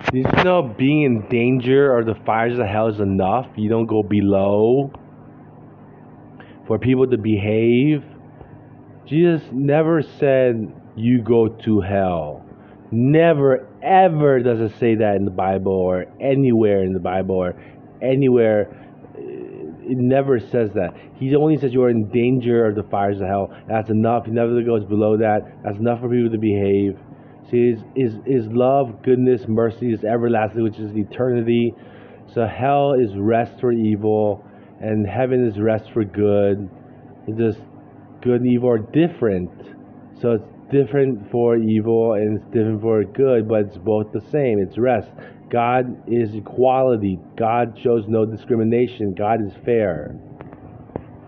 Did you know being in danger or the fires of hell is enough? You don't go below for people to behave. Jesus never said you go to hell. Never ever does it say that in the Bible or anywhere in the Bible or anywhere. It never says that. He only says you are in danger of the fires of hell. That's enough. He never goes below that. That's enough for people to behave. See, his love, goodness, mercy is everlasting, which is eternity. So hell is rest for evil, and heaven is rest for good. It's just good and evil are different. So it's different for evil and it's different for good, but it's both the same. It's rest. God is equality. God shows no discrimination. God is fair.